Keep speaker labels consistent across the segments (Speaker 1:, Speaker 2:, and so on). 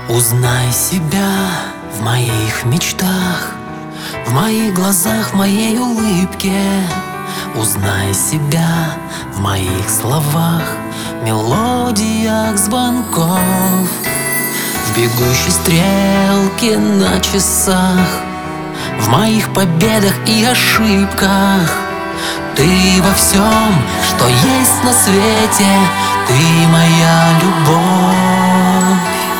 Speaker 1: Узнай себя в моих мечтах, в моих глазах, в моей улыбке. Узнай себя в моих словах, мелодиях звонков, в бегущей стрелке на часах, в моих победах и ошибках. Ты во всем, что есть на свете, ты моя любовь.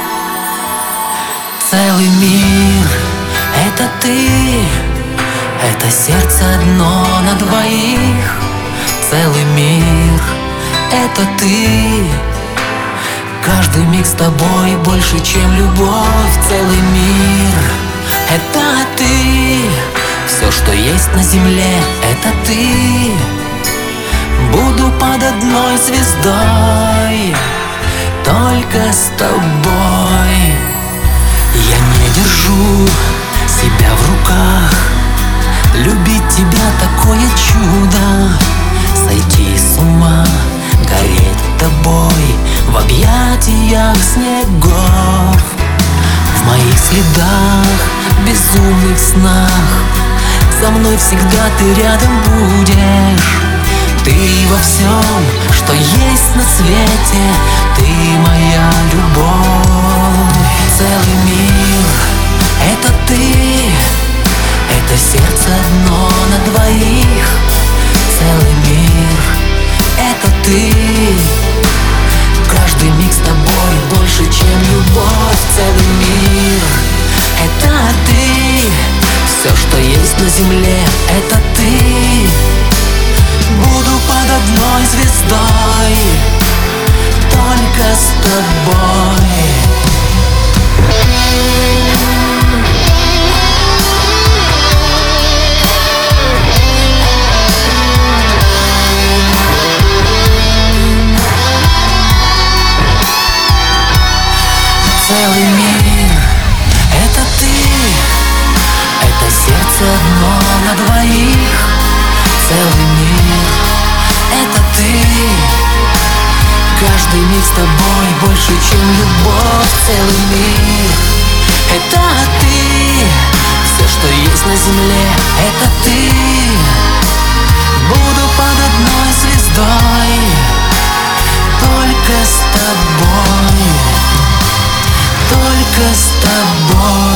Speaker 1: Целый мир — это ты, это сердце одно на двоих. Целый мир — это ты, каждый миг с тобой больше, чем любовь. Целый мир — это ты, все, что есть на земле, это ты. Буду под одной звездой, только с тобой. Я не держу себя в руках, любить тебя такое чудо. Сойти с ума, гореть тобой в объятиях снегов. В моих следах, безумных снах, со мной всегда ты рядом будешь. Ты во всем, что есть на свете, ты моя любовь. Целый мир — это ты, это сердце одно на двоих. Целый мир — это ты, каждый миг с тобой больше, чем любовь. Целый мир — это ты, все, что есть на земле, это ты. Буду под одной звездой, только с тобой. Целый мир — это ты, это сердце одно на двоих. Целый мир — это ты, каждый миг с тобой больше, чем любовь. Целый мир — это ты, все, что есть на земле, это ты. Буду под одной звездой, только с тобой, только с тобой.